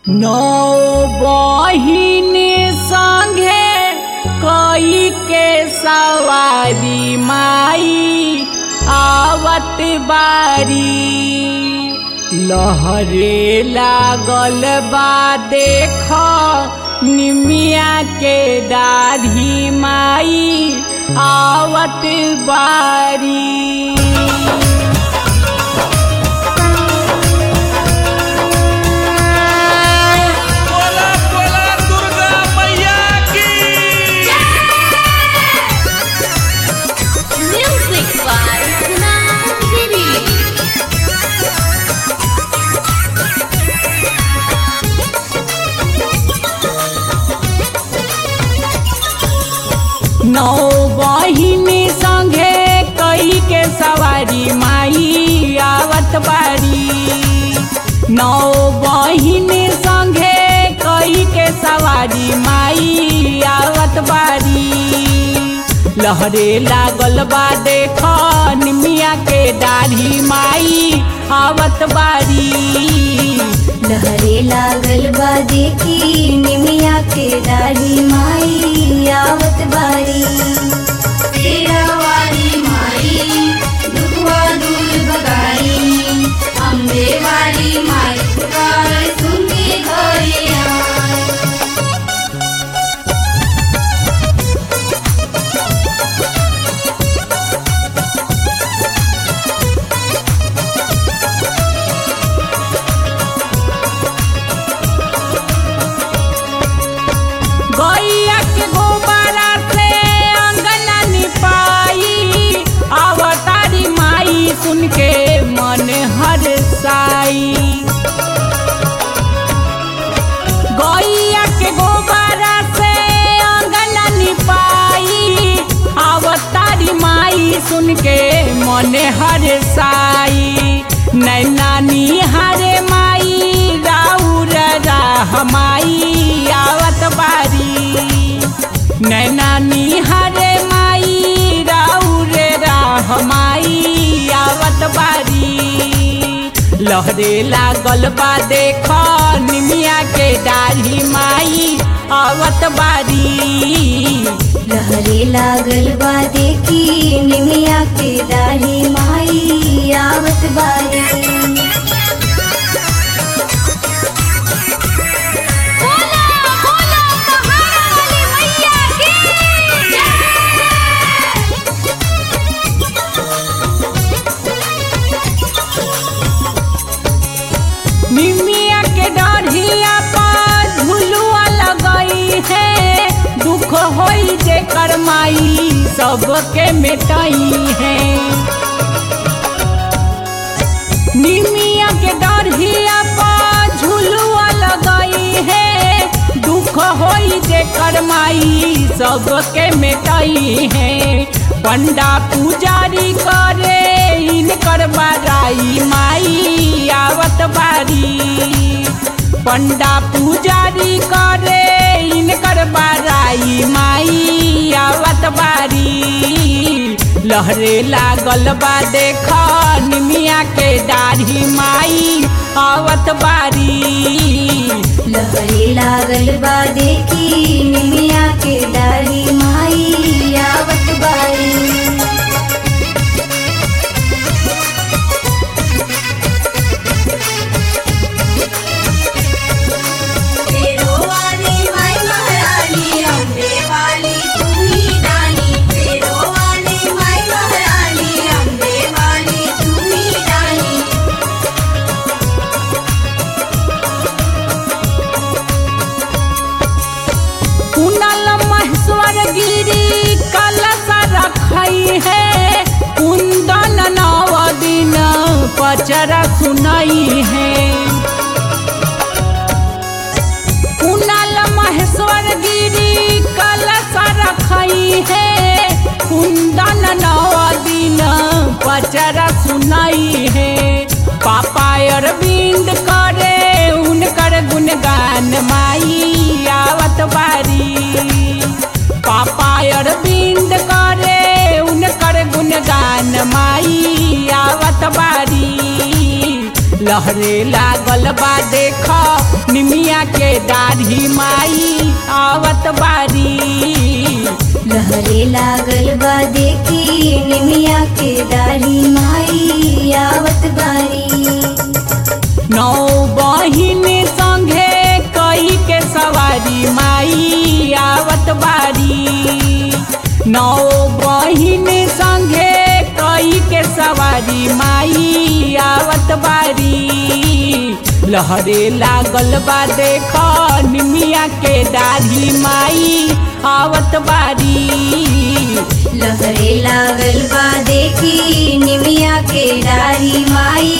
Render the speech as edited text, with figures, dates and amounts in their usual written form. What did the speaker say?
नौ बहिन संगे कई के सवारी माई आवत बारी। लहरे लागल बा देख निमिया के दाढ़ी माई आवत बारी। नौ बहिन संगे कई के सवारी माई आवत बारी। नौ बहिन संगे कई के सवारी माई आवत बारी। लहरे लागल बा देख निमिया के दाढ़ी माई आवत बारी। लहरे लागल बा देखी निमिया के दाढ़ी माई आवत बारी। तेरा वाली माई दुखवा दूर भगाई, अम्बे वाली माई पुकार सुन के घरे आए। गैया के गोबरा से अंगना निपाई आवतारी माई सुन के मन हरसाई। गैया के गोबरा से अंगना निपाई आवतारी माई सुन के मन हरसाई। नैना निहारे माई राउर राह माई आवत बारी। नैना निहारे माई राउर राह माई आवत बारी। लहरे लागल बा देख निमिया के दाढ़ी माई आवत बारी। लहरे लागल बा देखी निमिया के दाढ़ी माई आवत बारी। निमिया के डाढ़िया पर झुलुआ लगई है, दुख होई जेकर माई सबके मिटाई है। निमिया के डाढ़िया पर झुलुआ लगई है, दुख होई जेकर माई सबके मिटाई है। पंडा पुजारी करे इनकर बड़ाई माई आवत बारी। पंडा पुजारी करे इनकर बड़ाई माई आवत बारी। लहरे लागल बा देख निमिया के दाढ़ी माई आवत बारी। लहरे लागल बा देखी निमिया के दाढ़ी माई आवत बारी। गिरी कलश रखई है, कुंदन नव दिन पचरा सुनई है। कुनाल महेश्वर गिरी कलश रखई है, कुंदन नव दिन पचरा सुनई है। पापा अरविंद करे उनकर गुणगान माई आवत बारी। पापा अरविंद करे उनकर गुणगान माई आवत बारी। लहरे लागल बा देख निमिया के दाढ़ी माई आवत बारी। लहरे लागल बा देखी निमिया के दाढ़ी माई आवत बारी। नौ बहिन संगे कई के सवारी माई आवत बारी। नौ बहिन संगे कई के सवारी माई आवत बारी। लहरे लागल बा देख निमिया के दाढ़ी माई आवत बारी। लहरे लागल बा देखी निमिया के दाढ़ी माई